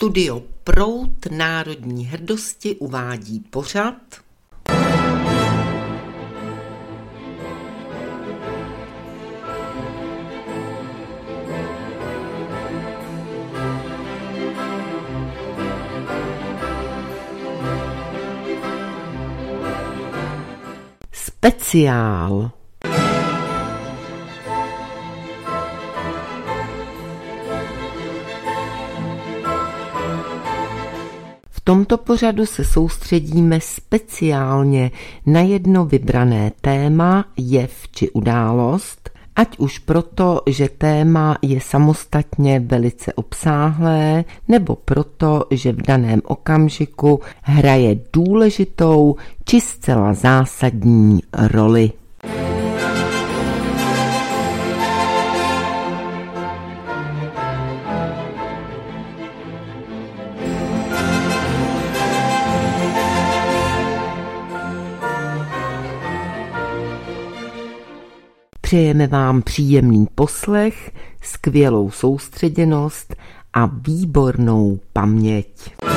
Studio Proud národní hrdosti uvádí pořad Speciál. V tomto pořadu se soustředíme speciálně na jedno vybrané téma, jev či událost, ať už proto, že téma je samostatně velice obsáhlé, nebo proto, že v daném okamžiku hraje důležitou či zcela zásadní roli. Přejeme vám příjemný poslech, skvělou soustředěnost a výbornou paměť.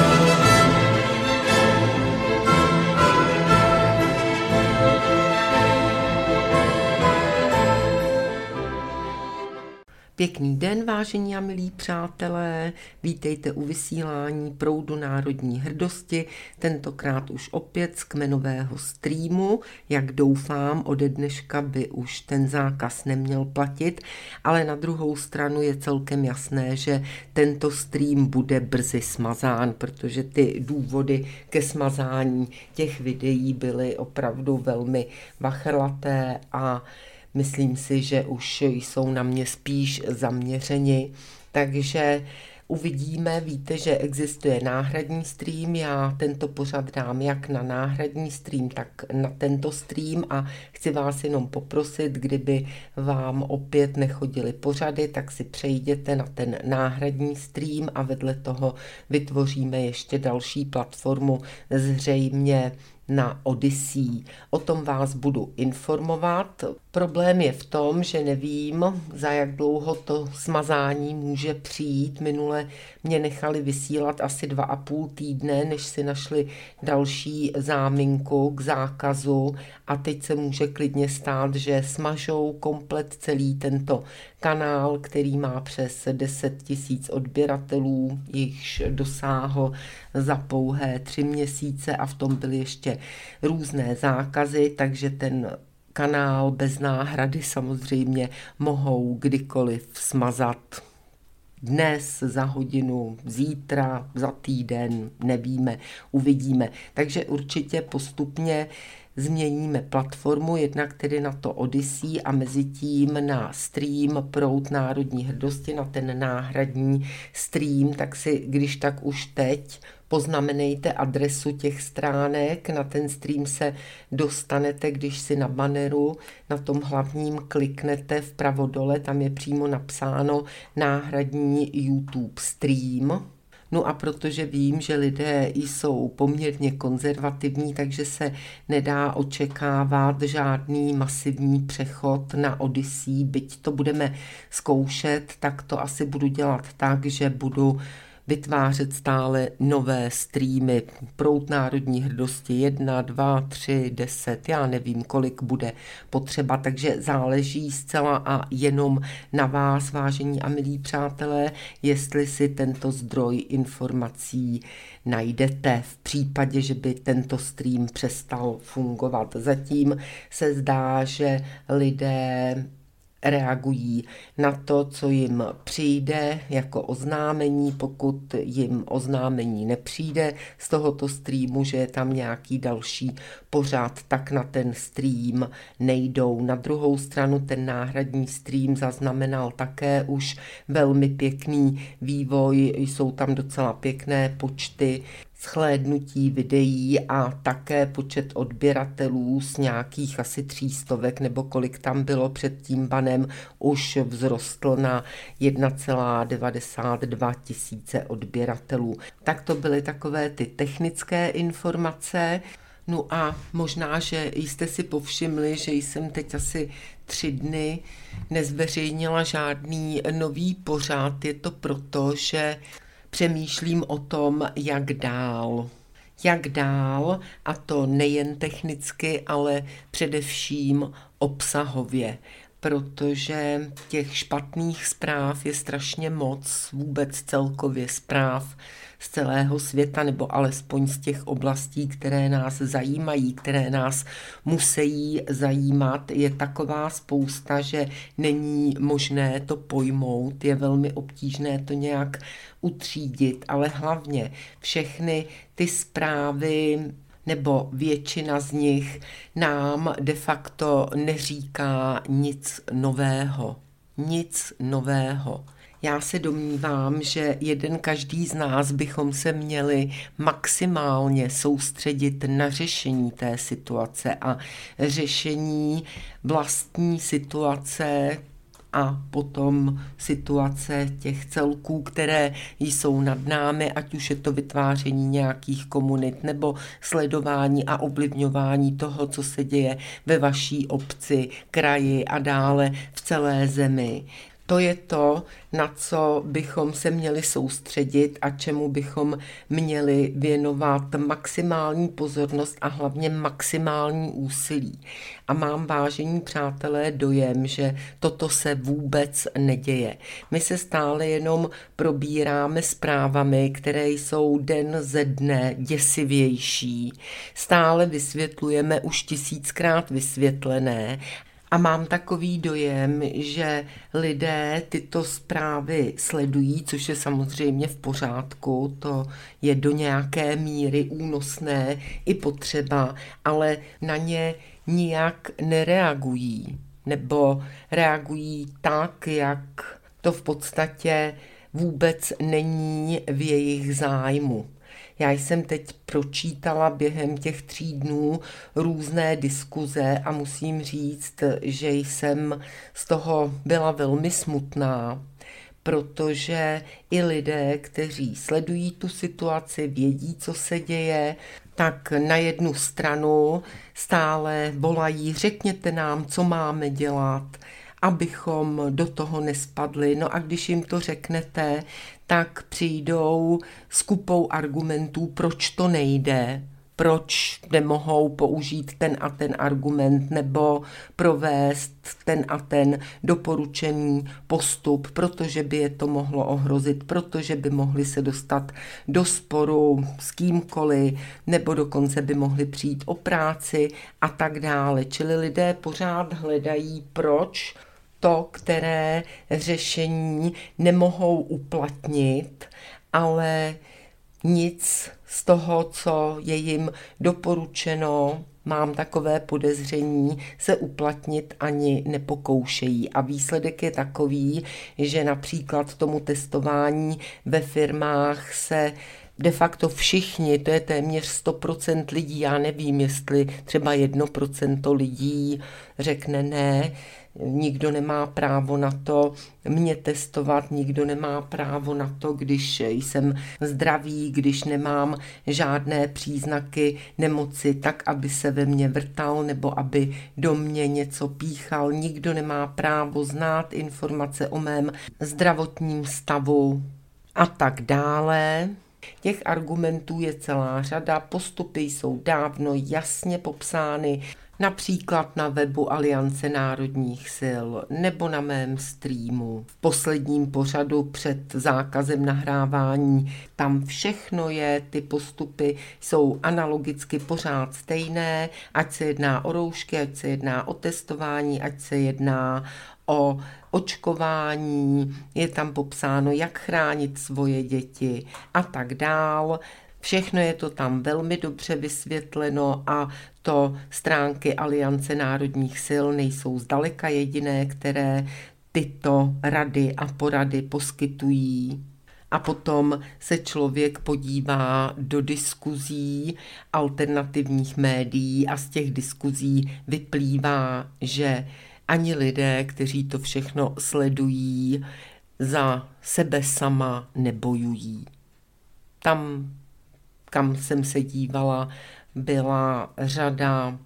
Pěkný den, vážení a milí přátelé, vítejte u vysílání Proudu národní hrdosti, tentokrát už opět z kmenového streamu, jak doufám, ode dneška by už ten zákaz neměl platit, ale na druhou stranu je celkem jasné, že tento stream bude brzy smazán, protože ty důvody ke smazání těch videí byly opravdu velmi vachrlaté a myslím si, že už jsou na mě spíš zaměřeni, takže uvidíme. Víte, že existuje náhradní stream, já tento pořad dám jak na náhradní stream, tak na tento stream a chci vás jenom poprosit, kdyby vám opět nechodily pořady, tak si přejděte na ten náhradní stream a vedle toho vytvoříme ještě další platformu, zřejmě na Odyssey. O tom vás budu informovat. Problém je v tom, že nevím, za jak dlouho to smazání může přijít. Minule mě nechali vysílat asi 2,5 týdne, než si našli další záminku k zákazu a teď se může klidně stát, že smažou komplet celý tento kanál, který má přes 10 000 odběratelů, jichž dosáhl za pouhé 3 měsíce a v tom byly ještě různé zákazy, takže ten kanál bez náhrady samozřejmě mohou kdykoliv smazat. Dnes, za hodinu, zítra, za týden, nevíme, uvidíme. Takže určitě postupně změníme platformu, jednak tedy na to Odyssey a mezi tím na stream Proud národní hrdosti, na ten náhradní stream, tak si když tak už teď poznamenejte adresu těch stránek, na ten stream se dostanete, když si na banneru, na tom hlavním kliknete vpravo dole, tam je přímo napsáno náhradní YouTube stream. No a protože vím, že lidé jsou poměrně konzervativní, takže se nedá očekávat žádný masivní přechod na Odyssey, byť to budeme zkoušet, tak to asi budu dělat tak, že budu vytvářet stále nové streamy. Proud národní hrdosti 1, 2, 3, 10, já nevím, kolik bude potřeba, takže záleží zcela a jenom na vás, vážení a milí přátelé, jestli si tento zdroj informací najdete v případě, že by tento stream přestal fungovat. Zatím se zdá, že lidé reagují na to, co jim přijde jako oznámení, pokud jim oznámení nepřijde z tohoto streamu, že je tam nějaký další pořad, tak na ten stream nejdou. Na druhou stranu ten náhradní stream zaznamenal také už velmi pěkný vývoj, jsou tam docela pěkné počty shlédnutí videí a také počet odběratelů z nějakých asi 300 nebo kolik tam bylo před tím banem už vzrostl na 1,92 tisíce odběratelů. Tak to byly takové ty technické informace. No a možná, že jste si povšimli, že jsem teď asi 3 dny nezveřejnila žádný nový pořad. Je to proto, že přemýšlím o tom, jak dál. Jak dál, a to nejen technicky, ale především obsahově, protože těch špatných zpráv je strašně moc, vůbec celkově zpráv z celého světa, nebo alespoň z těch oblastí, které nás zajímají, které nás musí zajímat, je taková spousta, že není možné to pojmout, je velmi obtížné to nějak utřídit, ale hlavně všechny ty zprávy nebo většina z nich nám de facto neříká nic nového. Nic nového. Já se domnívám, že každý z nás bychom se měli maximálně soustředit na řešení té situace a řešení vlastní situace a potom situace těch celků, které jsou nad námi, ať už je to vytváření nějakých komunit nebo sledování a ovlivňování toho, co se děje ve vaší obci, kraji a dále v celé zemi. To je to, na co bychom se měli soustředit a čemu bychom měli věnovat maximální pozornost a hlavně maximální úsilí. A mám, vážení přátelé, dojem, že toto se vůbec neděje. My se stále jenom probíráme zprávami, které jsou den ze dne děsivější. Stále vysvětlujeme už 1000krát vysvětlené. A mám takový dojem, že lidé tyto zprávy sledují, což je samozřejmě v pořádku, to je do nějaké míry únosné i potřeba, ale na ně nijak nereagují, nebo reagují tak, jak to v podstatě vůbec není v jejich zájmu. Já jsem teď pročítala během těch 3 dnů různé diskuze a musím říct, že jsem z toho byla velmi smutná, protože i lidé, kteří sledují tu situaci, vědí, co se děje, tak na jednu stranu stále volají, řekněte nám, co máme dělat, abychom do toho nespadli. No a když jim to řeknete, tak přijdou s kupou argumentů, proč to nejde, proč nemohou použít ten a ten argument nebo provést ten a ten doporučený postup, protože by je to mohlo ohrozit, protože by mohli se dostat do sporu s kýmkoliv, nebo dokonce by mohli přijít o práci a tak dále. Čili lidé pořád hledají, proč to, které řešení nemohou uplatnit, ale nic z toho, co je jim doporučeno, mám takové podezření, se uplatnit ani nepokoušejí. A výsledek je takový, že například tomu testování ve firmách se de facto všichni, to je téměř 100% lidí, já nevím, jestli třeba 1% lidí řekne ne, nikdo nemá právo na to mě testovat, nikdo nemá právo na to, když jsem zdravý, když nemám žádné příznaky nemoci, tak aby se ve mně vrtal nebo aby do mě něco píchal. Nikdo nemá právo znát informace o mém zdravotním stavu a tak dále. Těch argumentů je celá řada, postupy jsou dávno jasně popsány, například na webu Aliance národních sil nebo na mém streamu. V posledním pořadu před zákazem nahrávání tam všechno je, ty postupy jsou analogicky pořád stejné, ať se jedná o roušky, ať se jedná o testování, ať se jedná o očkování, je tam popsáno, jak chránit svoje děti a tak dál. Všechno je to tam velmi dobře vysvětleno a to stránky Aliance národních sil nejsou zdaleka jediné, které tyto rady a porady poskytují. A potom se člověk podívá do diskuzí alternativních médií a z těch diskuzí vyplývá, že ani lidé, kteří to všechno sledují, za sebe sama nebojují. Tam, kam jsem se dívala, byla řada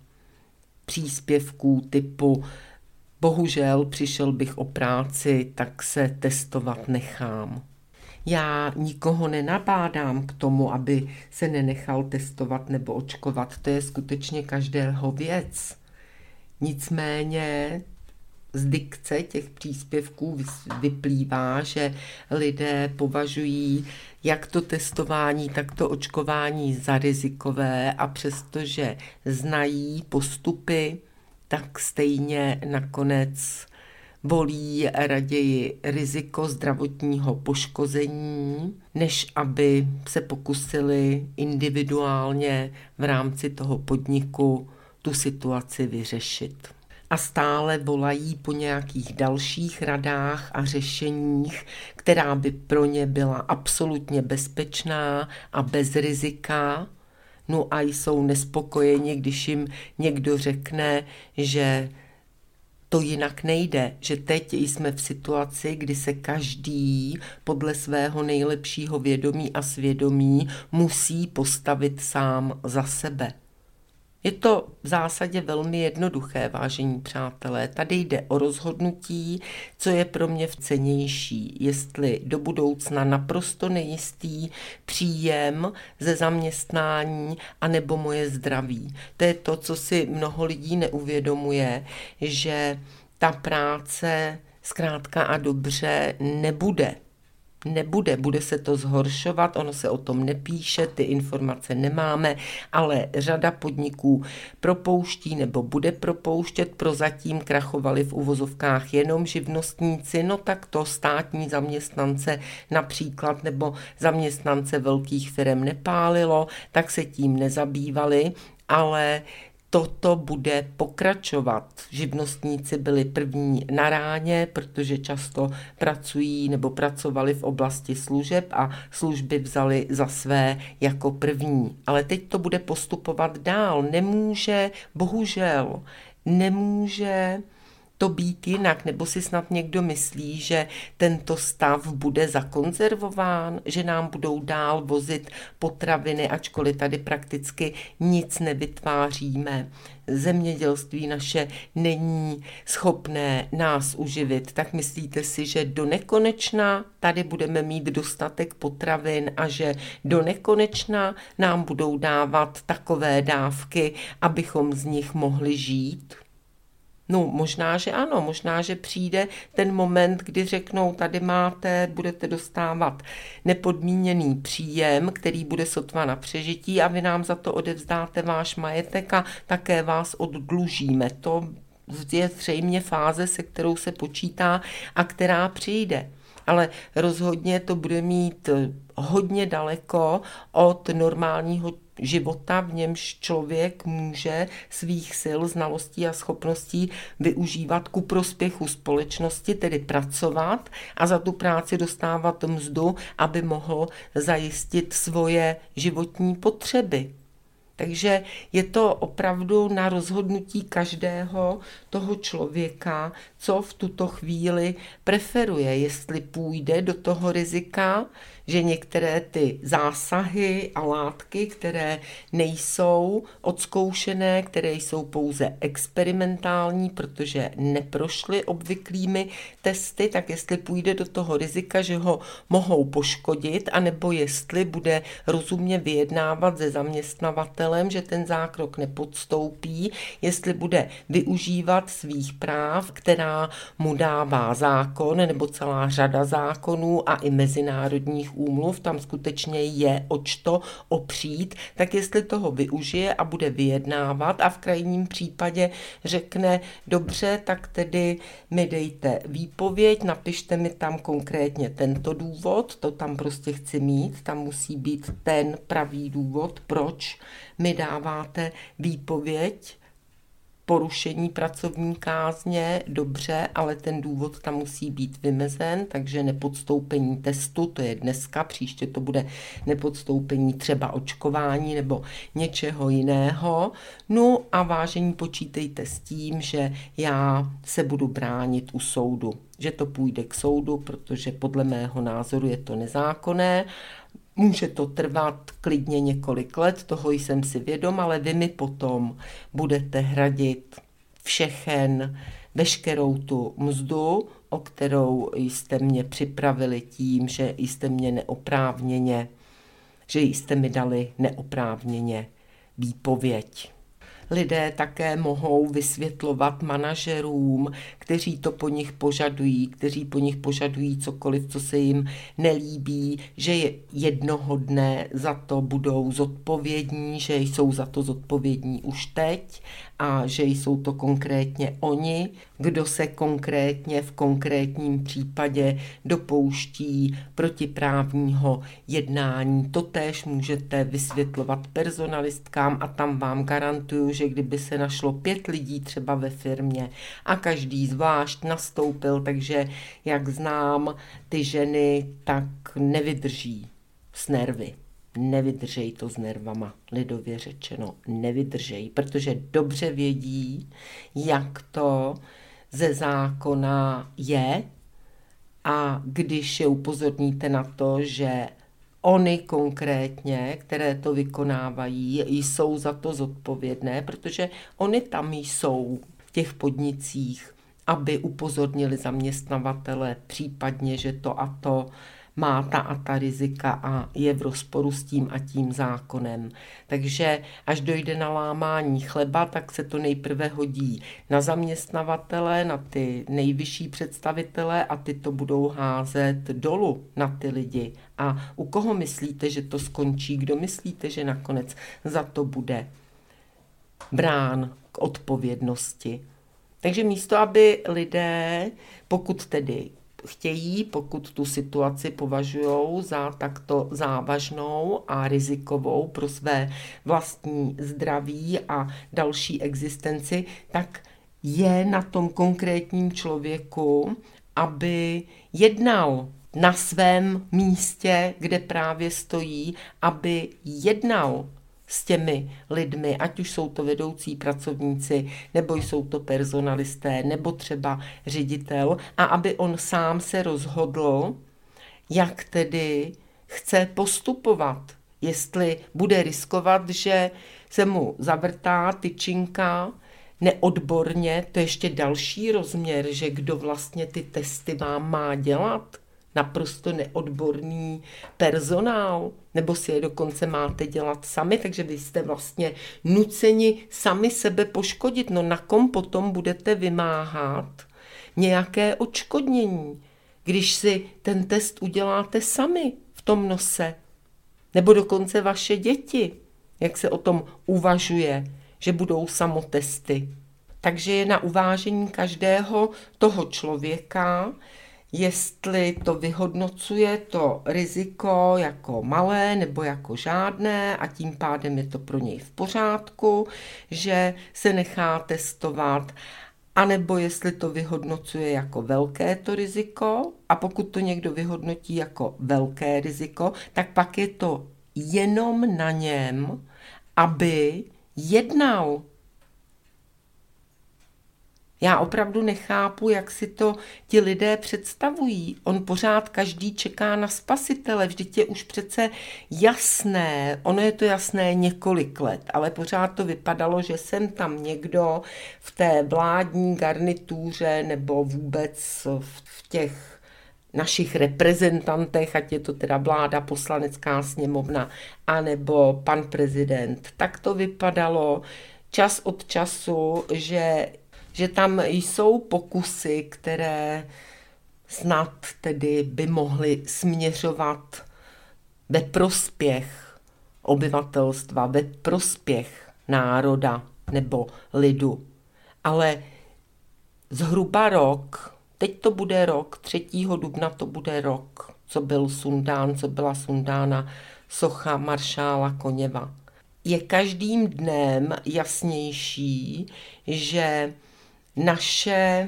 příspěvků typu bohužel přišel bych o práci, tak se testovat nechám. Já nikoho nenabádám k tomu, aby se nenechal testovat nebo očkovat. To je skutečně každého věc. Nicméně z dikce těch příspěvků vyplývá, že lidé považují jak to testování, tak to očkování za rizikové a přestože znají postupy, tak stejně nakonec volí raději riziko zdravotního poškození, než aby se pokusili individuálně v rámci toho podniku tu situaci vyřešit. A stále volají po nějakých dalších radách a řešeních, která by pro ně byla absolutně bezpečná a bez rizika. No a jsou nespokojeni, když jim někdo řekne, že to jinak nejde, že teď jsme v situaci, kdy se každý podle svého nejlepšího vědomí a svědomí musí postavit sám za sebe. Je to v zásadě velmi jednoduché, vážení přátelé. Tady jde o rozhodnutí, co je pro mě cennější, jestli do budoucna naprosto nejistý příjem ze zaměstnání anebo moje zdraví. To je to, co si mnoho lidí neuvědomuje, že ta práce zkrátka a dobře bude, bude se to zhoršovat, ono se o tom nepíše, ty informace nemáme, ale řada podniků propouští nebo bude propouštět, prozatím krachovali v uvozovkách jenom živnostníci, no tak to státní zaměstnance například nebo zaměstnance velkých firem nepálilo, tak se tím nezabývali, ale toto bude pokračovat. Živnostníci byli první na ráně, protože často pracují nebo pracovali v oblasti služeb a služby vzali za své jako první. Ale teď to bude postupovat dál. Bohužel nemůže to být jinak, nebo si snad někdo myslí, že tento stav bude zakonzervován, že nám budou dál vozit potraviny, ačkoliv tady prakticky nic nevytváříme. Zemědělství naše není schopné nás uživit, tak myslíte si, že do nekonečna tady budeme mít dostatek potravin a že do nekonečna nám budou dávat takové dávky, abychom z nich mohli žít? No, možná, že ano, možná, že přijde ten moment, kdy řeknou, tady máte, budete dostávat nepodmíněný příjem, který bude sotva na přežití a vy nám za to odevzdáte váš majetek a také vás oddlužíme. To je zřejmě fáze, se kterou se počítá a která přijde. Ale rozhodně to bude mít hodně daleko od normálního života, v němž člověk může svých sil, znalostí a schopností využívat ku prospěchu společnosti, tedy pracovat a za tu práci dostávat mzdu, aby mohl zajistit svoje životní potřeby. Takže je to opravdu na rozhodnutí každého toho člověka, co v tuto chvíli preferuje, jestli půjde do toho rizika, že některé ty zásahy a látky, které nejsou odzkoušené, které jsou pouze experimentální, protože neprošly obvyklými testy, tak jestli půjde do toho rizika, že ho mohou poškodit, anebo jestli bude rozumně vyjednávat se zaměstnavatelem, že ten zákrok nepodstoupí, jestli bude využívat svých práv, která mu dává zákon nebo celá řada zákonů a i mezinárodních úmluv, tam skutečně je očto opřít, tak jestli toho využije a bude vyjednávat a v krajním případě řekne, dobře, tak tedy mi dejte výpověď, napište mi tam konkrétně tento důvod, to tam prostě chci mít, tam musí být ten pravý důvod, proč mi dáváte výpověď, porušení pracovní kázně, dobře, ale ten důvod tam musí být vymezen, takže nepodstoupení testu, to je dneska, příště to bude nepodstoupení třeba očkování nebo něčeho jiného. No a vážení, počítejte s tím, že já se budu bránit u soudu, že to půjde k soudu, protože podle mého názoru je to nezákonné. Může to trvat klidně několik let, toho jsem si vědom, ale vy mi potom budete hradit všechen veškerou tu mzdu, o kterou jste mě připravili tím, že jste mě neoprávněně, že jste mi dali neoprávněně výpověď. Lidé také mohou vysvětlovat manažerům, kteří to po nich požadují, kteří po nich požadují cokoliv, co se jim nelíbí, že jednoho dne za to budou zodpovědní, že jsou za to zodpovědní už teď a že jsou to konkrétně oni, kdo se konkrétně v konkrétním případě dopouští protiprávního jednání. Totéž můžete vysvětlovat personalistkám a tam vám garantuju, že kdyby se našlo 5 lidí třeba ve firmě a každý zvlášť nastoupil, takže jak znám ty ženy, tak nevydrží s nervy. Nevydržej to s nervama, lidově řečeno, nevydržej, protože dobře vědí, jak to ze zákona je a když je upozorníte na to, že oni konkrétně, které to vykonávají, jsou za to zodpovědné, protože oni tam jsou v těch podnicích, aby upozornili zaměstnavatele případně, že to a to má ta a ta rizika a je v rozporu s tím a tím zákonem. Takže až dojde na lámání chleba, tak se to nejprve hodí na zaměstnavatele, na ty nejvyšší představitele a ty to budou házet dolů na ty lidi. A u koho myslíte, že to skončí? Kdo myslíte, že nakonec za to bude brán k odpovědnosti? Takže místo, aby lidé, pokud tedy chtějí, pokud tu situaci považují za takto závažnou a rizikovou pro své vlastní zdraví a další existenci, tak je na tom konkrétním člověku, aby jednal na svém místě, kde právě stojí, aby jednal s těmi lidmi, ať už jsou to vedoucí pracovníci, nebo jsou to personalisté, nebo třeba ředitel, a aby on sám se rozhodl, jak tedy chce postupovat. Jestli bude riskovat, že se mu zavrtá tyčinka neodborně, to je ještě další rozměr, že kdo vlastně ty testy vám má dělat, naprosto neodborný personál, nebo si je dokonce máte dělat sami, takže vy jste vlastně nuceni sami sebe poškodit. No na kom potom budete vymáhat nějaké odškodnění, když si ten test uděláte sami v tom nose, nebo dokonce vaše děti, jak se o tom uvažuje, že budou samotesty. Takže je na uvážení každého toho člověka, jestli to vyhodnocuje to riziko jako malé nebo jako žádné a tím pádem je to pro něj v pořádku, že se nechá testovat, anebo jestli to vyhodnocuje jako velké to riziko a pokud to někdo vyhodnotí jako velké riziko, tak pak je to jenom na něm, aby jednal. Já opravdu nechápu, jak si to ti lidé představují. On pořád každý čeká na spasitele, vždyť je už přece jasné, ono je to jasné několik let, ale pořád to vypadalo, že sem tam někdo v té vládní garnituře nebo vůbec v těch našich reprezentantech, ať je to teda vláda, poslanecká sněmovna, anebo pan prezident, tak to vypadalo čas od času, že tam jsou pokusy, které snad tedy by mohly směřovat ve prospěch obyvatelstva, ve prospěch národa nebo lidu. Ale zhruba rok, teď to bude rok, 3. dubna to bude rok, co byla sundána socha maršála Koněva. Je každým dnem jasnější, že naše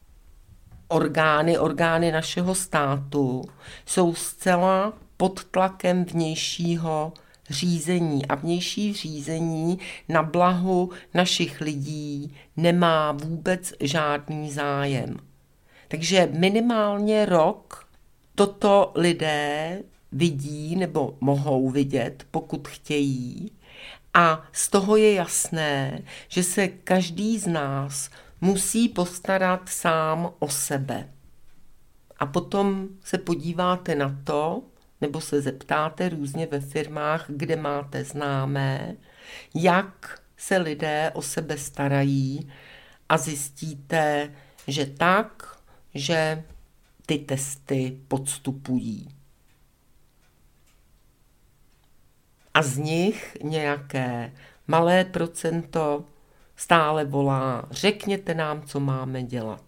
orgány našeho státu jsou zcela pod tlakem vnějšího řízení a vnější řízení na blahu našich lidí nemá vůbec žádný zájem. Takže minimálně rok toto lidé vidí nebo mohou vidět, pokud chtějí. A z toho je jasné, že se každý z nás musí postarat sám o sebe. A potom se podíváte na to, nebo se zeptáte různě ve firmách, kde máte známé, jak se lidé o sebe starají a zjistíte, že tak, že ty testy podstupují. A z nich nějaké malé procento stále volá, řekněte nám, co máme dělat.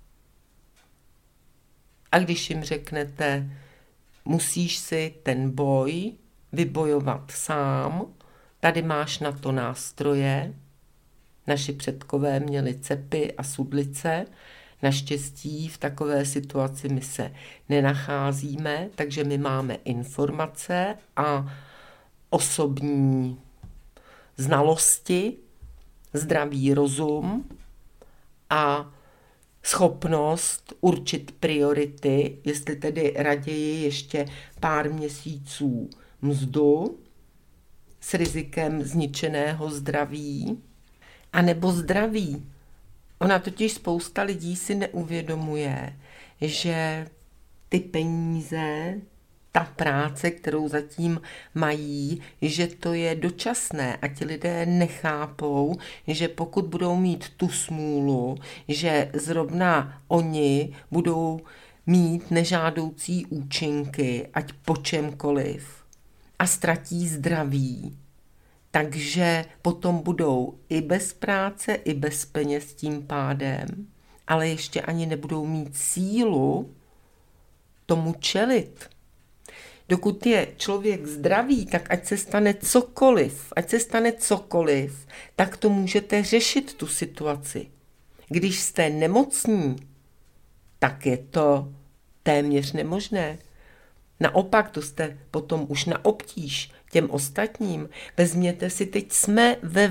A když jim řeknete, musíš si ten boj vybojovat sám, tady máš na to nástroje, naši předkové měli cepy a sudlice, naštěstí v takové situaci my se nenacházíme, takže my máme informace a osobní znalosti, zdravý rozum a schopnost určit priority, jestli tedy raději ještě pár měsíců mzdu s rizikem zničeného zdraví, anebo zdraví. Ona totiž spousta lidí si neuvědomuje, že ty peníze, ta práce, kterou zatím mají, že to je dočasné a ti lidé nechápou, že pokud budou mít tu smůlu, že zrovna oni budou mít nežádoucí účinky, ať po čemkoliv, a ztratí zdraví, takže potom budou i bez práce, i bez peněz tím pádem, ale ještě ani nebudou mít sílu tomu čelit. Dokud je člověk zdravý, tak ať se stane cokoliv, tak to můžete řešit tu situaci. Když jste nemocní, tak je to téměř nemožné. Naopak, to jste potom už na obtíž těm ostatním. Vezměte si, teď jsme ve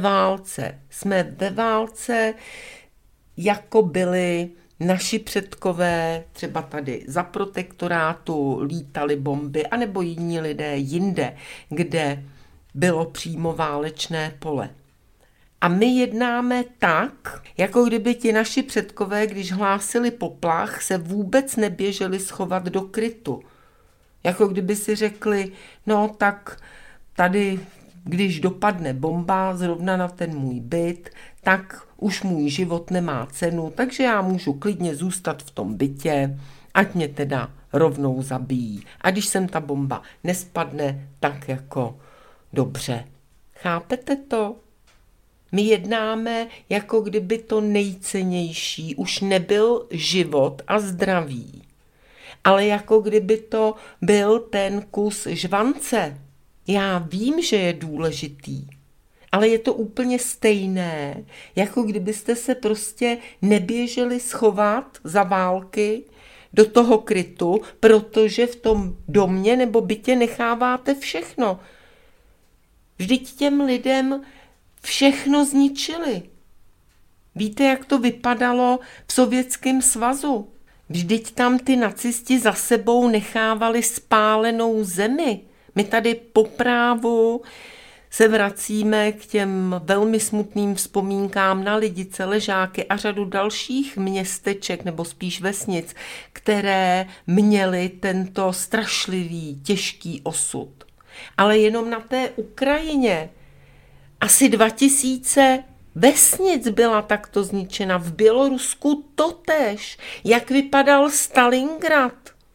válce, jako byli naši předkové, třeba tady za protektorátu lítaly bomby, anebo jiní lidé jinde, kde bylo přímo válečné pole. A my jednáme tak, jako kdyby ti naši předkové, když hlásili poplach, se vůbec neběželi schovat do krytu. Jako kdyby si řekli, no tak tady, když dopadne bomba zrovna na ten můj byt, tak už můj život nemá cenu, takže já můžu klidně zůstat v tom bytě, ať mě teda rovnou zabijí. A když sem ta bomba nespadne, tak jako dobře. Chápete to? My jednáme, jako kdyby to nejcennější už nebyl život a zdraví, ale jako kdyby to byl ten kus žvance. Já vím, že je důležitý, ale je to úplně stejné, jako kdybyste se prostě neběželi schovat za války do toho krytu, protože v tom domě nebo bytě necháváte všechno. Vždyť těm lidem všechno zničili. Víte, jak to vypadalo v Sovětském svazu? Vždyť tam ty nacisti za sebou nechávali spálenou zemi. My tady po právu se vracíme k těm velmi smutným vzpomínkám na Lidice, Ležáky a řadu dalších městeček nebo spíš vesnic, které měly tento strašlivý, těžký osud. Ale jenom na té Ukrajině asi 2000 vesnic byla takto zničena. V Bělorusku totéž. Jak vypadal Stalingrad.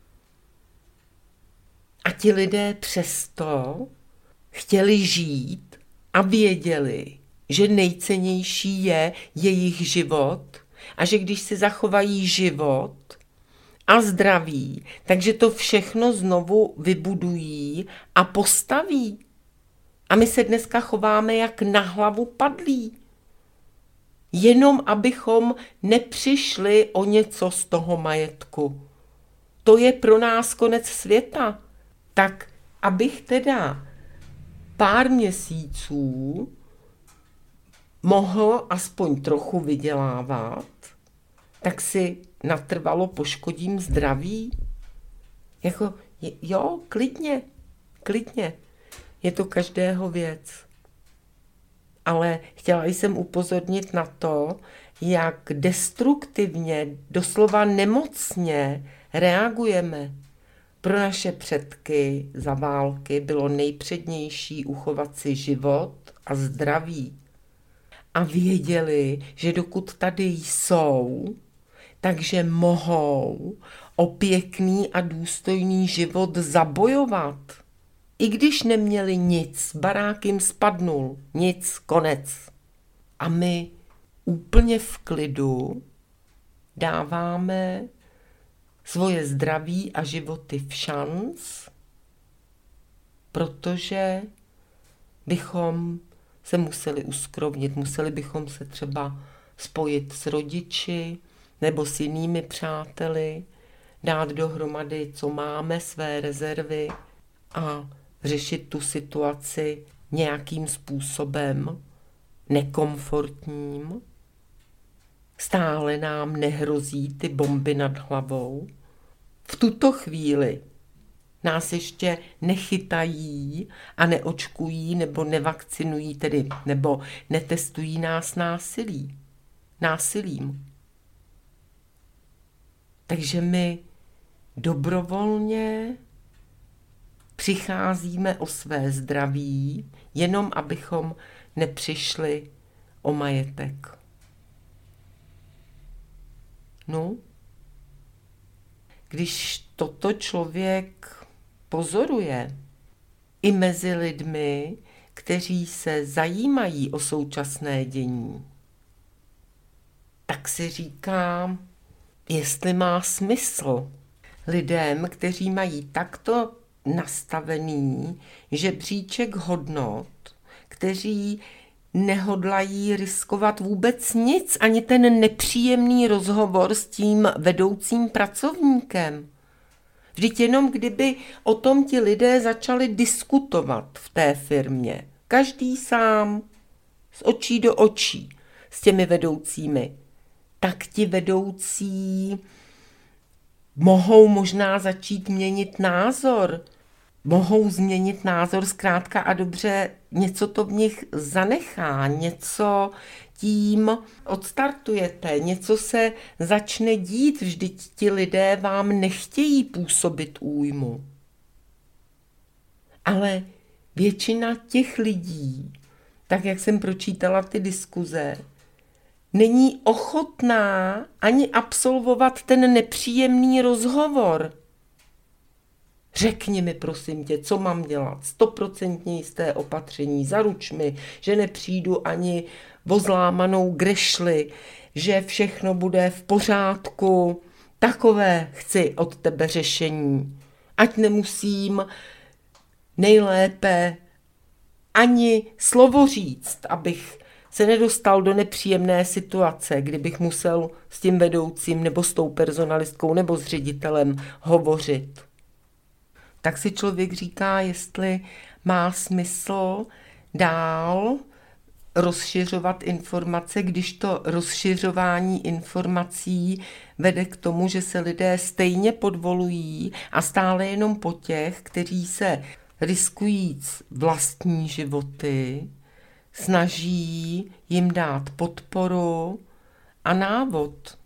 A ti lidé přesto chtěli žít a věděli, že nejcennější je jejich život a že když si zachovají život a zdraví, takže to všechno znovu vybudují a postaví. A my se dneska chováme jak na hlavu padlí. Jenom abychom nepřišli o něco z toho majetku. To je pro nás konec světa. Tak abych teda pár měsíců mohl aspoň trochu vydělávat, tak si natrvalo poškodím zdraví. Jako, jo, klidně. Je to každého věc. Ale chtěla jsem upozornit na to, jak destruktivně, doslova nemocně reagujeme. Pro naše předky za války bylo nejpřednější uchovat si život a zdraví. A věděli, že dokud tady jsou, takže mohou o pěkný a důstojný život zabojovat. I když neměli nic, barák jim spadnul, nic, konec. A my úplně v klidu dáváme svoje zdraví a životy v šanc, protože bychom se museli uskrovnit, museli bychom se třeba spojit s rodiči nebo s jinými přáteli, dát dohromady, co máme, své rezervy a řešit tu situaci nějakým způsobem nekomfortním. Stále nám nehrozí ty bomby nad hlavou. V tuto chvíli nás ještě nechytají a neočkují nebo nevakcinují, tedy, nebo netestují nás násilím. Takže my dobrovolně přicházíme o své zdraví, jenom abychom nepřišli o majetek. No, když toto člověk pozoruje i mezi lidmi, kteří se zajímají o současné dění, tak si říká, jestli má smysl lidem, kteří mají takto nastavený žebříček hodnot, kteří nehodlají riskovat vůbec nic, ani ten nepříjemný rozhovor s tím vedoucím pracovníkem. Vždyť jenom kdyby o tom ti lidé začali diskutovat v té firmě, každý sám, z očí do očí s těmi vedoucími, tak ti vedoucí mohou možná začít měnit názor. Mohou změnit názor zkrátka a dobře, něco to v nich zanechá, něco tím odstartujete, něco se začne dít, vždyť ti lidé vám nechtějí působit újmu. Ale většina těch lidí, tak jak jsem pročítala ty diskuze, není ochotná ani absolvovat ten nepříjemný rozhovor. Řekni mi, prosím tě, co mám dělat, 100% jisté opatření, zaruč mi, že nepřijdu ani o zlámanou grešli, že všechno bude v pořádku. Takové chci od tebe řešení. Ať nemusím nejlépe ani slovo říct, abych se nedostal do nepříjemné situace, kdybych musel s tím vedoucím nebo s tou personalistkou nebo s ředitelem hovořit. Tak si člověk říká, jestli má smysl dál rozšiřovat informace, když to rozšiřování informací vede k tomu, že se lidé stejně podvolují a stále jenom po těch, kteří se riskujíc vlastní životy, snaží jim dát podporu a návod.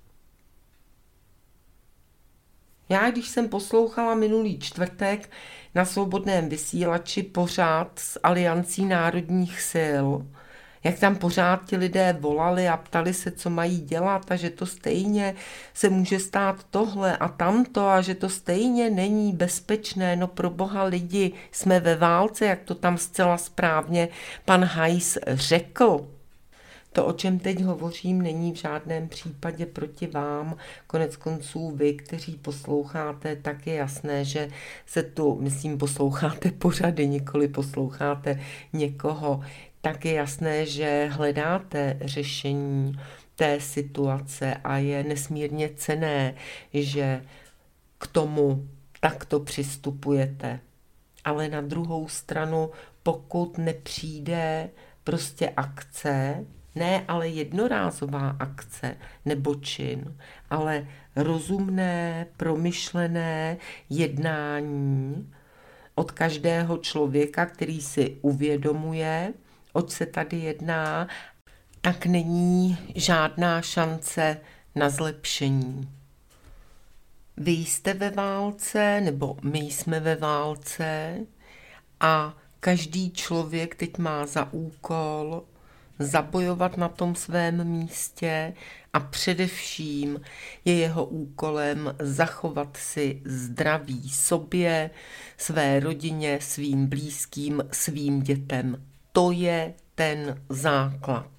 Já, když jsem poslouchala minulý čtvrtek na Svobodném vysílači pořád s Aliancí národních sil, jak tam pořád ti lidé volali a ptali se, co mají dělat a že to stejně se může stát tohle a tamto a že to stejně není bezpečné. No pro boha lidi, jsme ve válce, jak to tam zcela správně pan Hajs řekl. To, o čem teď hovořím, není v žádném případě proti vám. Konec konců vy, kteří posloucháte, tak je jasné, že se tu, myslím, posloucháte pořady, nikoli posloucháte někoho. Tak je jasné, že hledáte řešení té situace a je nesmírně cenné, že k tomu takto přistupujete. Ale na druhou stranu, pokud nepřijde prostě akce, ne ale jednorázová akce nebo čin, ale rozumné, promyšlené jednání od každého člověka, který si uvědomuje, oč se tady jedná, tak není žádná šance na zlepšení. Vy jste ve válce, nebo my jsme ve válce a každý člověk teď má za úkol zabojovat na tom svém místě a především je jeho úkolem zachovat si zdraví sobě, své rodině, svým blízkým, svým dětem. To je ten základ.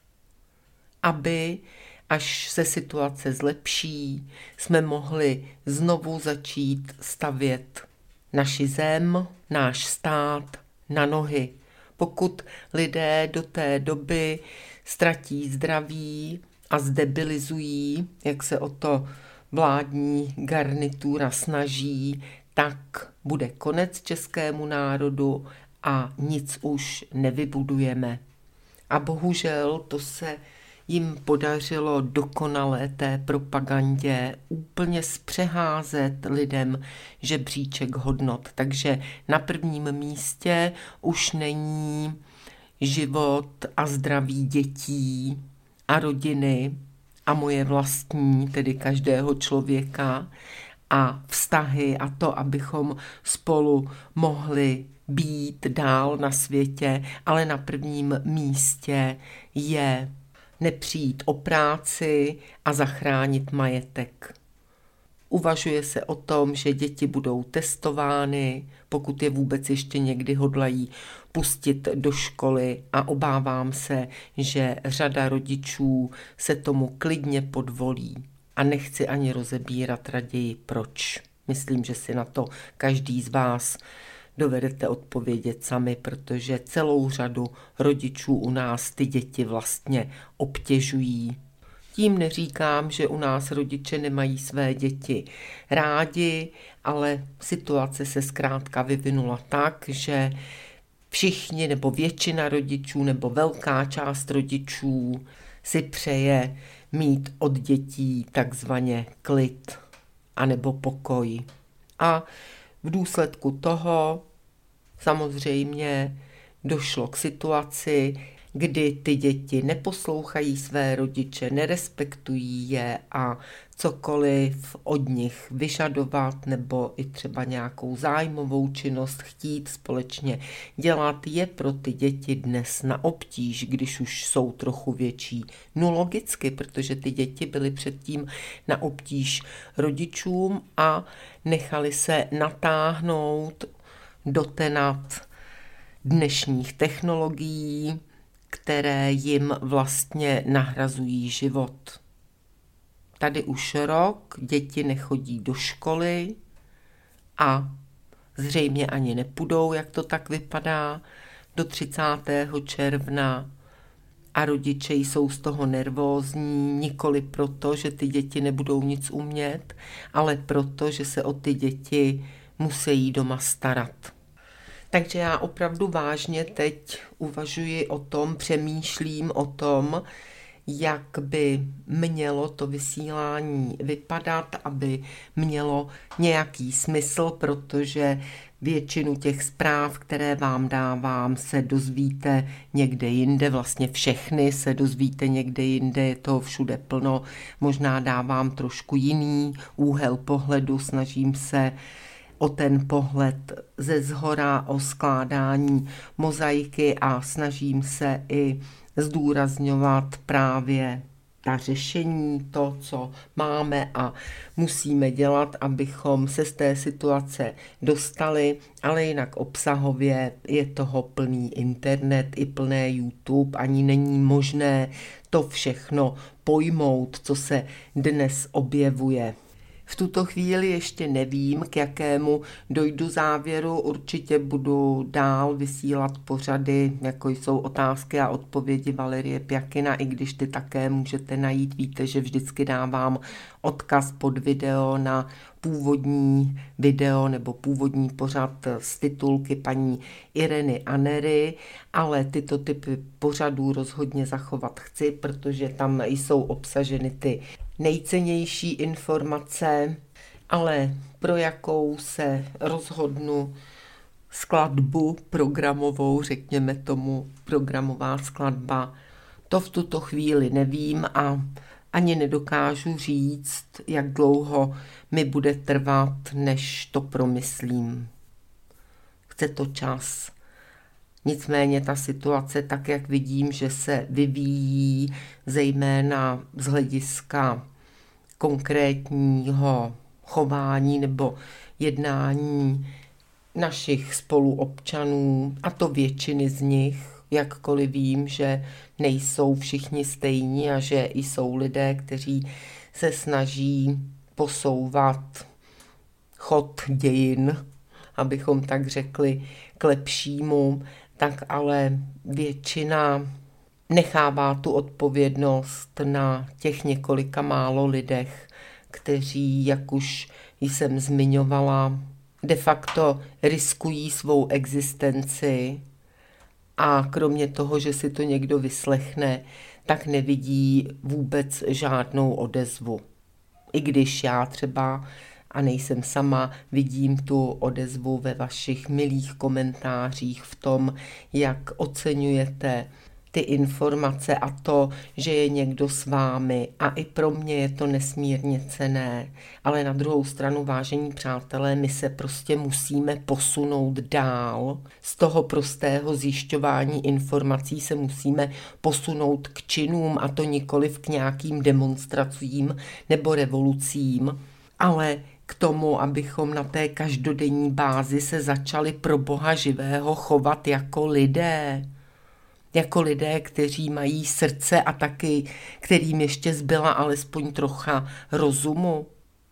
Aby, až se situace zlepší, jsme mohli znovu začít stavět naši zem, náš stát na nohy. Pokud lidé do té doby ztratí zdraví a zdebilizují, jak se o to vládní garnitura snaží, tak bude konec českému národu a nic už nevybudujeme. A bohužel to se jim podařilo dokonale té propagandě úplně zpřeházet lidem žebříček hodnot. Takže na prvním místě už není život a zdraví dětí a rodiny a moje vlastní, tedy každého člověka, a vztahy a to, abychom spolu mohli být dál na světě, ale na prvním místě je nepřijít o práci a zachránit majetek. Uvažuje se o tom, že děti budou testovány, pokud je vůbec ještě někdy hodlají pustit do školy, a obávám se, že řada rodičů se tomu klidně podvolí a nechci ani rozebírat raději proč. Myslím, že si na to každý z vás dovedete odpovědět sami, protože celou řadu rodičů u nás ty děti vlastně obtěžují. Tím neříkám, že u nás rodiče nemají své děti rádi, ale situace se zkrátka vyvinula tak, že všichni nebo většina rodičů nebo velká část rodičů si přeje mít od dětí takzvaně klid anebo pokoj. A v důsledku toho samozřejmě došlo k situaci, kdy ty děti neposlouchají své rodiče, nerespektují je a cokoliv od nich vyžadovat nebo i třeba nějakou zájmovou činnost chtít společně dělat je pro ty děti dnes na obtíž, když už jsou trochu větší. No logicky, protože ty děti byly předtím na obtíž rodičům a nechali se natáhnout do tenat dnešních technologií, které jim vlastně nahrazují život. Tady už rok děti nechodí do školy a zřejmě ani nepůjdou, jak to tak vypadá, do 30. června a rodiče jsou z toho nervózní, nikoli proto, že ty děti nebudou nic umět, ale proto, že se o ty děti musí doma starat. Takže já opravdu vážně teď uvažuji o tom, přemýšlím o tom, jak by mělo to vysílání vypadat, aby mělo nějaký smysl, protože většinu těch zpráv, které vám dávám, se dozvíte někde jinde, vlastně všechny se dozvíte někde jinde, je toho všude plno, možná dávám trošku jiný úhel pohledu, snažím se o ten pohled ze zhora, o skládání mozaiky a snažím se i zdůrazňovat právě ta řešení, to, co máme a musíme dělat, abychom se z té situace dostali, ale jinak obsahově je toho plný internet i plné YouTube, ani není možné to všechno pojmout, co se dnes objevuje. V tuto chvíli ještě nevím, k jakému dojdu závěru, určitě budu dál vysílat pořady, jako jsou otázky a odpovědi Valerie Pjakina, i když ty také můžete najít. Víte, že vždycky dávám odkaz pod video na původní video nebo původní pořad z titulky paní Ireny Anery, ale tyto typy pořadů rozhodně zachovat chci, protože tam jsou obsaženy ty nejcennější informace, ale pro jakou se rozhodnu skladbu programovou, řekněme tomu programová skladba, To v tuto chvíli nevím a ani nedokážu říct, jak dlouho mi bude trvat, než to promyslím. Chce to čas. Nicméně ta situace, tak jak vidím, že se vyvíjí, zejména z hlediska konkrétního chování nebo jednání našich spoluobčanů, a to většiny z nich, jakkoliv vím, že nejsou všichni stejní a že jsou lidé, kteří se snaží posouvat chod dějin, abychom tak řekli, k lepšímu, tak ale většina nechává tu odpovědnost na těch několika málo lidech, kteří, jak už jsem zmiňovala, de facto riskují svou existenci a kromě toho, že si to někdo vyslechne, tak nevidí vůbec žádnou odezvu. I když já třeba, a nejsem sama, vidím tu odezvu ve vašich milých komentářích v tom, jak oceňujete ty informace a to, že je někdo s vámi, a i pro mě je to nesmírně cenné. Ale na druhou stranu, vážení přátelé, my se prostě musíme posunout dál. Z toho prostého zjišťování informací se musíme posunout k činům, a to nikoliv k nějakým demonstracím nebo revolucím, ale k tomu, abychom na té každodenní bázi se začali pro Boha živého chovat jako lidé. Jako lidé, kteří mají srdce a taky, kterým ještě zbyla alespoň trocha rozumu.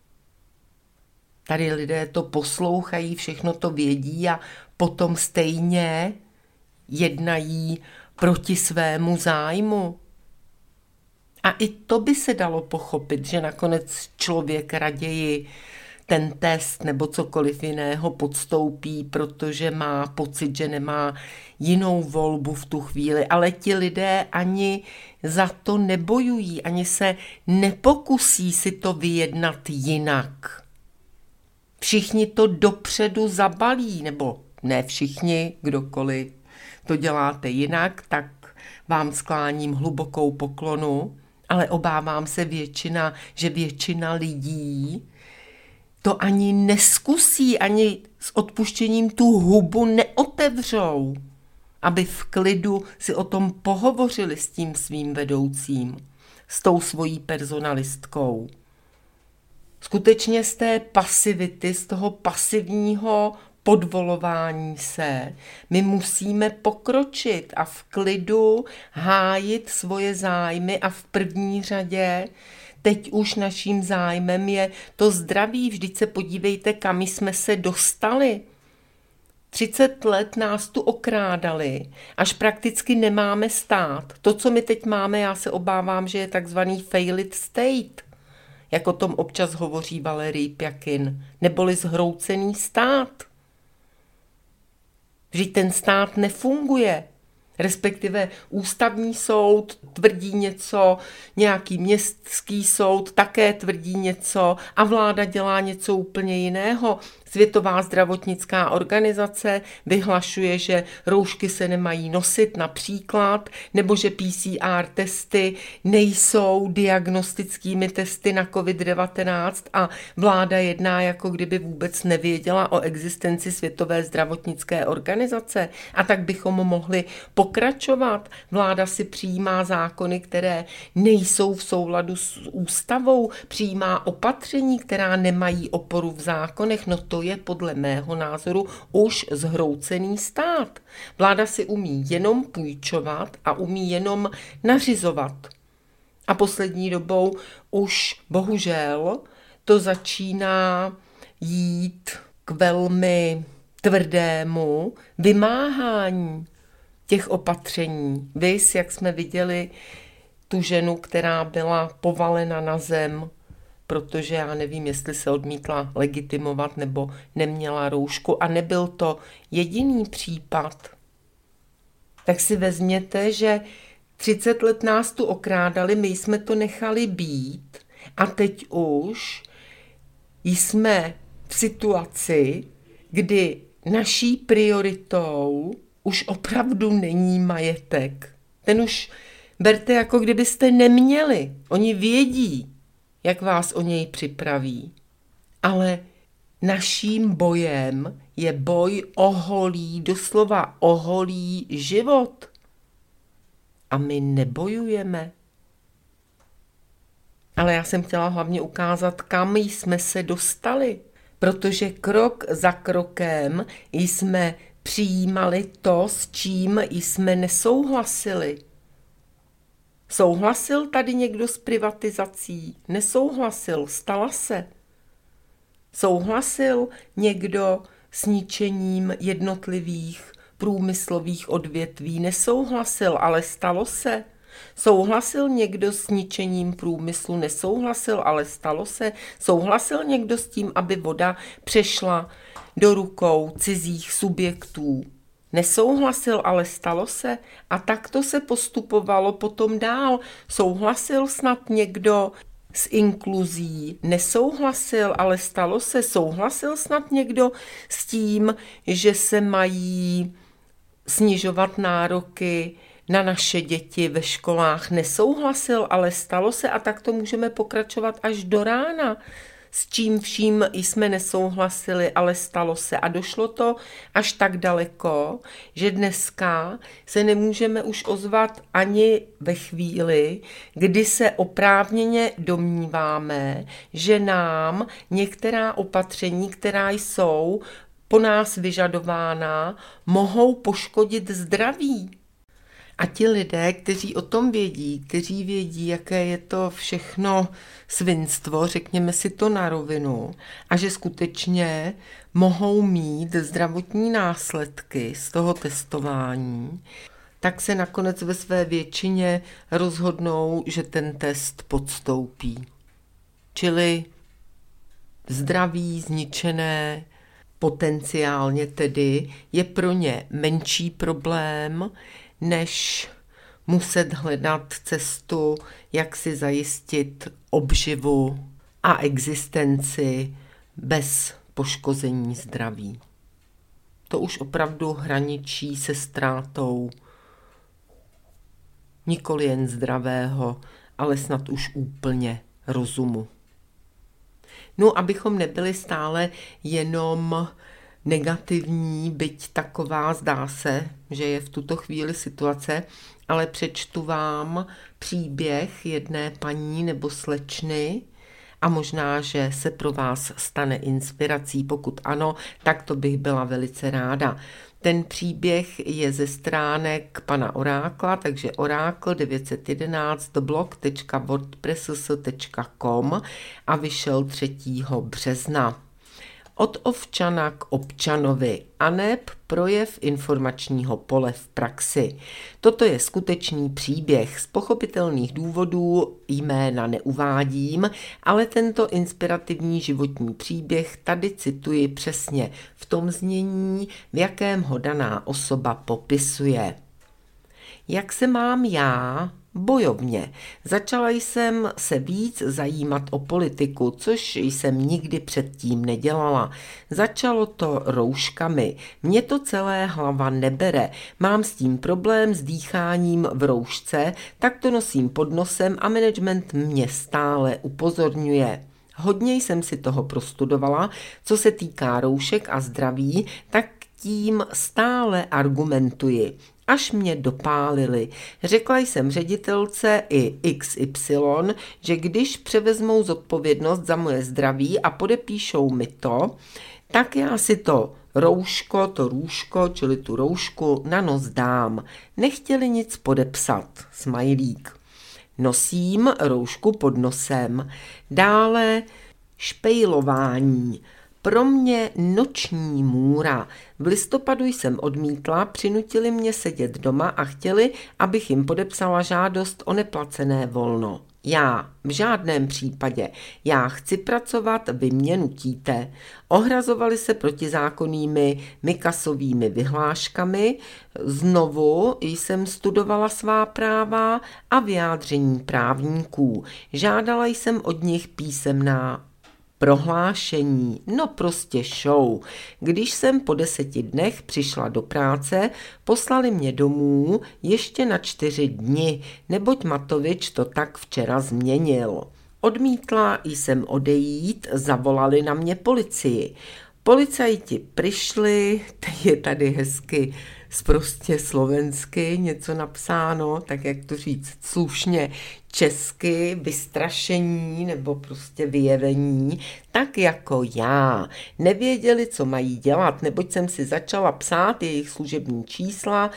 Tady lidé to poslouchají, všechno to vědí a potom stejně jednají proti svému zájmu. A i to by se dalo pochopit, že nakonec člověk raději ten test nebo cokoliv jiného podstoupí, protože má pocit, že nemá jinou volbu v tu chvíli. Ale ti lidé ani za to nebojují, ani se nepokusí si to vyjednat jinak. Všichni to dopředu zabalí, nebo ne všichni, kdokoliv to děláte jinak, tak vám skláním hlubokou poklonu, ale obávám se že většina lidí to ani neskusí, ani s odpuštěním tu hubu neotevřou, aby v klidu si o tom pohovořili s tím svým vedoucím, s tou svojí personalistkou. Skutečně z té pasivity, z toho pasivního podvolování se, my musíme pokročit a v klidu hájit svoje zájmy a v první řadě teď už naším zájmem je to zdraví. Vždyť se podívejte, kam jsme se dostali. 30 let nás tu okrádali, až prakticky nemáme stát. To, co my teď máme, já se obávám, že je takzvaný failed state, jak o tom občas hovoří Valerij Pjakin, neboli zhroucený stát. Vždyť ten stát nefunguje. Respektive ústavní soud tvrdí něco, nějaký městský soud také tvrdí něco a vláda dělá něco úplně jiného. Světová zdravotnická organizace vyhlašuje, že roušky se nemají nosit například, nebo že PCR testy nejsou diagnostickými testy na COVID-19 a vláda jedná, jako kdyby vůbec nevěděla o existenci Světové zdravotnické organizace. A tak bychom mohli pokračovat. Vláda si přijímá zákony, které nejsou v souladu s ústavou, přijímá opatření, která nemají oporu v zákonech. No to je podle mého názoru už zhroucený stát. Vláda si umí jenom půjčovat a umí jenom nařizovat. A poslední dobou už bohužel to začíná jít k velmi tvrdému vymáhání těch opatření. Viz, jak jsme viděli tu ženu, která byla povalena na zem, protože já nevím, jestli se odmítla legitimovat nebo neměla roušku a nebyl to jediný případ. Tak si vezměte, že 30 let nás tu okrádali, my jsme to nechali být a teď už jsme v situaci, kdy naší prioritou už opravdu není majetek. Ten už Berte, jako kdybyste neměli. Oni vědí, jak vás o něj připraví. Ale naším bojem je boj o holý, doslova o holý život. A my nebojujeme. Ale já jsem chtěla hlavně ukázat, kam jsme se dostali. Protože krok za krokem jsme přijímali to, s čím jsme nesouhlasili. Souhlasil tady někdo s privatizací? Nesouhlasil, stala se. Souhlasil někdo s ničením jednotlivých průmyslových odvětví? Nesouhlasil, ale stalo se. Souhlasil někdo s ničením průmyslu? Nesouhlasil, ale stalo se. Souhlasil někdo s tím, aby voda přešla do rukou cizích subjektů? Nesouhlasil, ale stalo se. A takto se postupovalo potom dál. Souhlasil snad někdo s inkluzí? Nesouhlasil, ale stalo se. Souhlasil snad někdo s tím, že se mají snižovat nároky na naše děti ve školách? Nesouhlasil, ale stalo se. A tak to můžeme pokračovat až do rána. S čím vším jsme nesouhlasili, ale stalo se. A došlo to až tak daleko, že dneska se nemůžeme už ozvat ani ve chvíli, kdy se oprávněně domníváme, že nám některá opatření, která jsou po nás vyžadována, mohou poškodit zdraví. A ti lidé, kteří o tom vědí, kteří vědí, jaké je to všechno svinstvo, řekněme si to na rovinu, a že skutečně mohou mít zdravotní následky z toho testování, tak se nakonec ve své většině rozhodnou, že ten test podstoupí. Čili zdraví zničené, potenciálně tedy, je pro ně menší problém, než muset hledat cestu, jak si zajistit obživu a existenci bez poškození zdraví. To už opravdu hraničí se ztrátou nikoli jen zdravého, ale snad už úplně rozumu. No, abychom nebyli stále jenom negativní, byť taková zdá se, že je v tuto chvíli situace, ale přečtu vám příběh jedné paní nebo slečny a možná, že se pro vás stane inspirací. Pokud ano, tak to bych byla velice ráda. Ten příběh je ze stránek pana Orákla, takže Orákl 911 blog.wordpress.com a vyšel 3. března. Od ovčana k občanovi aneb projev informačního pole v praxi. Toto je skutečný příběh. Z pochopitelných důvodů jména neuvádím, ale tento inspirativní životní příběh tady cituji přesně v tom znění, v jakém ho daná osoba popisuje. Jak se mám já? Bojovně. Začala jsem se víc zajímat o politiku, což jsem nikdy předtím nedělala. Začalo to rouškami. Mně to celé hlava nebere. Mám s tím problém s dýcháním v roušce, tak to nosím pod nosem a management mě stále upozorňuje. Hodně jsem si toho prostudovala, co se týká roušek a zdraví, tak tím stále argumentuji. Až mě dopálili. Řekla jsem ředitelce i XY, že když převezmou zodpovědnost za moje zdraví a podepíšou mi to, tak já si to růžko, čili tu roušku, na nos dám. Nechtěli nic podepsat. Smajlík. Nosím roušku pod nosem. Dále špejlování. Pro mě noční můra. V listopadu jsem odmítla, přinutili mě sedět doma a chtěli, abych jim podepsala žádost o neplacené volno. Já v žádném případě. Já chci pracovat, vy mě nutíte. Ohrazovali se protizákonnými Mikasovými vyhláškami. Znovu jsem studovala svá práva a vyjádření právníků. Žádala jsem od nich písemná prohlášení, no prostě show. Když jsem po 10 dnech přišla do práce, poslali mě domů ještě na 4 dny, neboť Matovič to tak včera změnil. Odmítla jsem odejít, zavolali na mě policii. Policajti přišli, je tady hezky sprostě slovensky něco napsáno, tak jak to říct slušně, česky, vystrašení nebo prostě vyjevení, tak jako já. Nevěděli, co mají dělat, neboť jsem si začala psát jejich služební čísla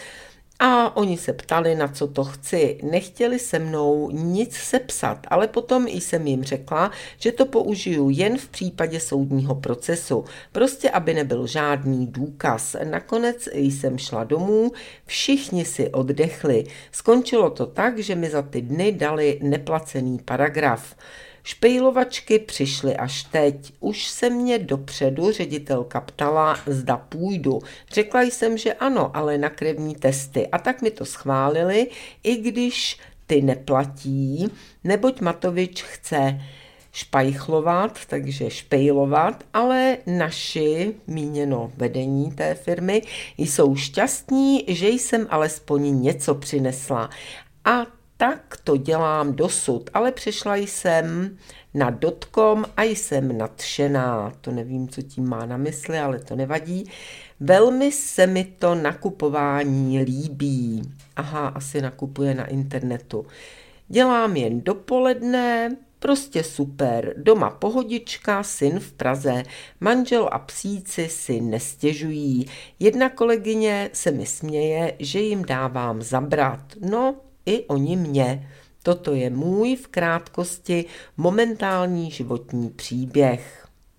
a oni se ptali, na co to chci. Nechtěli se mnou nic sepsat, ale potom jsem jim řekla, že to použiju jen v případě soudního procesu. Prostě, aby nebyl žádný důkaz. Nakonec jsem šla domů, všichni si oddechli. Skončilo to tak, že mi za ty dny dali neplacený paragraf. Špejlovačky přišly až teď. Už se mě dopředu ředitelka ptala, zda půjdu. Řekla jsem, že ano, ale na krevní testy. A tak mi to schválili, i když ty neplatí, neboť Matovič chce špajchlovat, takže špejlovat, ale naši, míněno vedení té firmy, jsou šťastní, že jsem alespoň něco přinesla. A tak to dělám dosud, ale přešla jsem na .com a jsem nadšená. To nevím, co tím má na mysli, ale to nevadí. Velmi se mi to nakupování líbí. Aha, asi nakupuje na internetu. Dělám jen dopoledne, prostě super. Doma pohodička, syn v Praze, manžel a psíci si nestěžují. Jedna kolegyně se mi směje, že jim dávám zabrat. No, i oni mě. Toto je můj v krátkosti momentální životní příběh.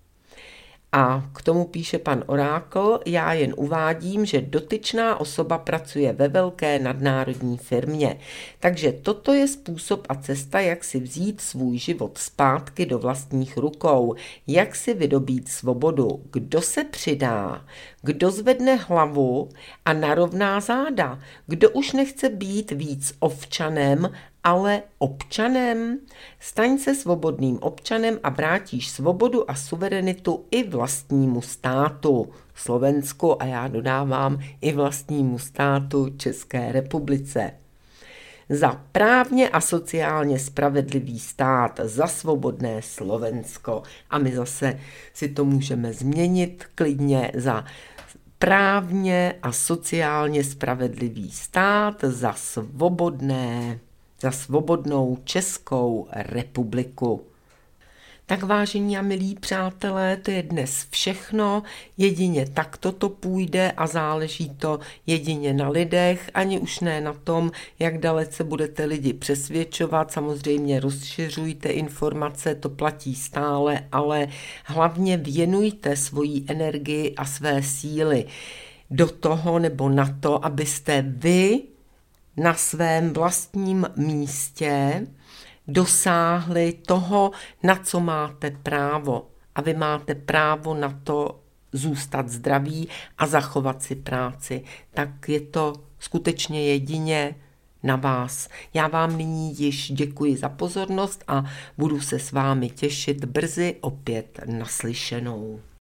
A k tomu píše pan Orákl, já jen uvádím, že dotyčná osoba pracuje ve velké nadnárodní firmě. Takže toto je způsob a cesta, jak si vzít svůj život zpátky do vlastních rukou, jak si vydobít svobodu, kdo se přidá, kdo zvedne hlavu a narovná záda, kdo už nechce být víc ovčanem, ale občanem. Staň se svobodným občanem a vrátíš svobodu a suverenitu i vlastnímu státu Slovensku a já dodávám i vlastnímu státu České republice. Za právně a sociálně spravedlivý stát, za svobodné Slovensko. A my zase si to můžeme změnit klidně za právně a sociálně spravedlivý stát, za svobodnou Českou republiku. Tak vážení a milí přátelé, to je dnes všechno, jedině takto to půjde a záleží to jedině na lidech, ani už ne na tom, jak dalece budete lidi přesvědčovat, samozřejmě rozšiřujte informace, to platí stále, ale hlavně věnujte svoji energii a své síly do toho nebo na to, abyste vy na svém vlastním místě dosáhli toho, na co máte právo. A vy máte právo na to zůstat zdraví a zachovat si práci. Tak je to skutečně jedině na vás. Já vám nyní již děkuji za pozornost a budu se s vámi těšit brzy opět naslyšenou.